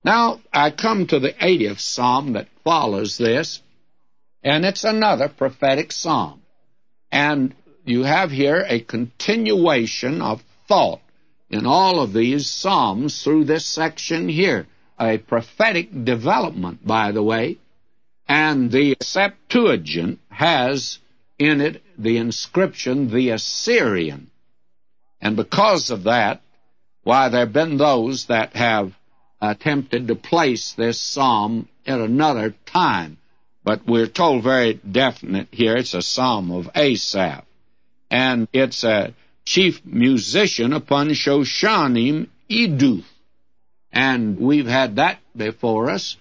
Now, I come to the 80th psalm that follows this, and it's another prophetic psalm. And you have here a continuation of thought in all of these psalms through this section here. A prophetic development, by the way. And the Septuagint has in it the inscription, the Assyrian. And because of that, why, there have been those that have attempted to place this psalm at another time. But we're told very definite here, it's a psalm of Asaph. And it's a chief musician upon Shoshanim Eduth. And we've had that before us,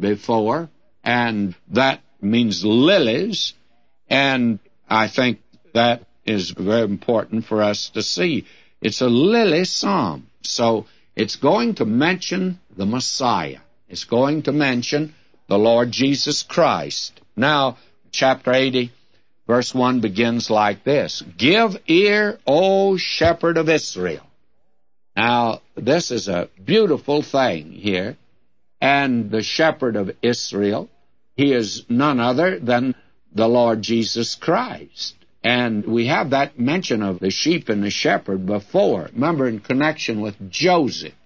and that means lilies, and I think that is very important for us to see. It's a lily psalm, so it's going to mention the Messiah. It's going to mention the Lord Jesus Christ. Now, chapter 80, verse 1 begins like this: Give ear, O shepherd of Israel. Now, this is a beautiful thing here. And the shepherd of Israel, he is none other than the Lord Jesus Christ. And we have that mention of the sheep and the shepherd before. Remember, in connection with Joseph,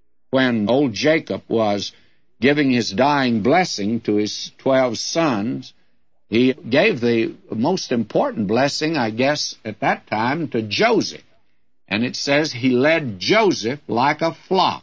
when old Jacob was giving his dying blessing to his 12 sons, he gave the most important blessing, I guess, at that time to Joseph. And it says he led Joseph like a flock.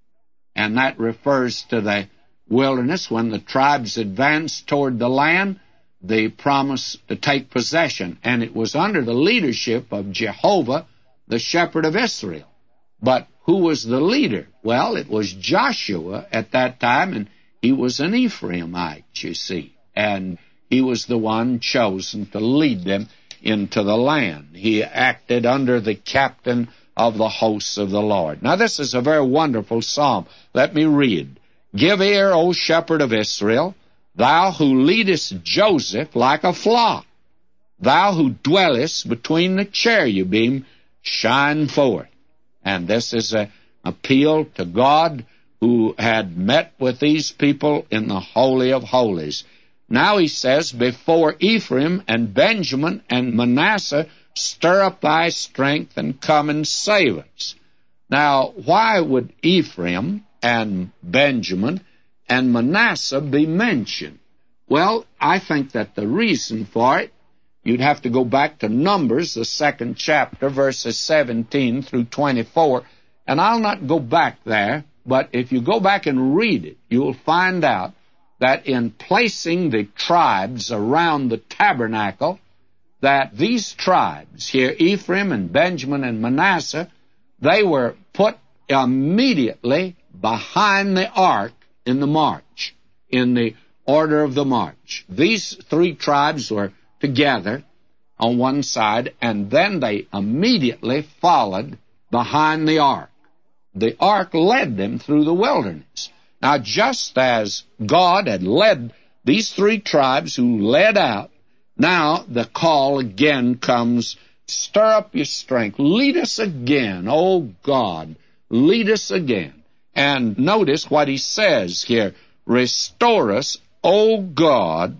And that refers to the wilderness when the tribes advanced toward the land, the promise to take possession. And it was under the leadership of Jehovah, the shepherd of Israel. But who was the leader? Well, it was Joshua at that time, and he was an Ephraimite, you see. And he was the one chosen to lead them into the land. He acted under the captain of the hosts of the Lord. Now, this is a very wonderful psalm. Let me read. Give ear, O shepherd of Israel, thou who leadest Joseph like a flock. Thou who dwellest between the cherubim, shine forth. And this is an appeal to God who had met with these people in the Holy of Holies. Now he says, Before Ephraim and Benjamin and Manasseh, stir up thy strength and come and save us. Now, why would Ephraim and Benjamin and Manasseh be mentioned? Well, I think that the reason for it, you'd have to go back to Numbers, the 2nd chapter, verses 17 through 24, and I'll not go back there, but if you go back and read it, you'll find out that in placing the tribes around the tabernacle, that these tribes here, Ephraim and Benjamin and Manasseh, they were put immediately behind the ark in the march, in the order of the march. These three tribes were together on one side, and then they immediately followed behind the ark. The ark led them through the wilderness. Now, just as God had led these three tribes who led out, now the call again comes, stir up your strength, lead us again, O God, lead us again. And notice what he says here, restore us, O God,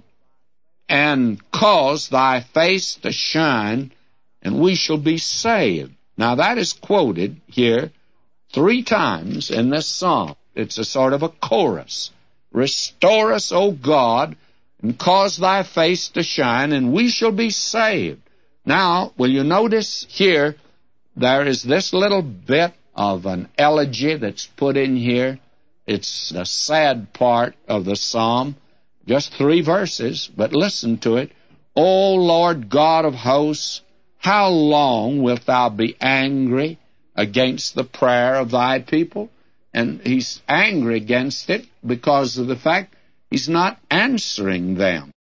and cause thy face to shine, and we shall be saved. Now that is quoted here 3 times in this psalm. It's a sort of a chorus. Restore us, O God, and cause thy face to shine, and we shall be saved. Now, will you notice here, there is this little bit of an elegy that's put in here. It's the sad part of the psalm. Just 3 verses, but listen to it. O Lord God of hosts, how long wilt thou be angry against the prayer of thy people? And he's angry against it because of the fact he's not answering them.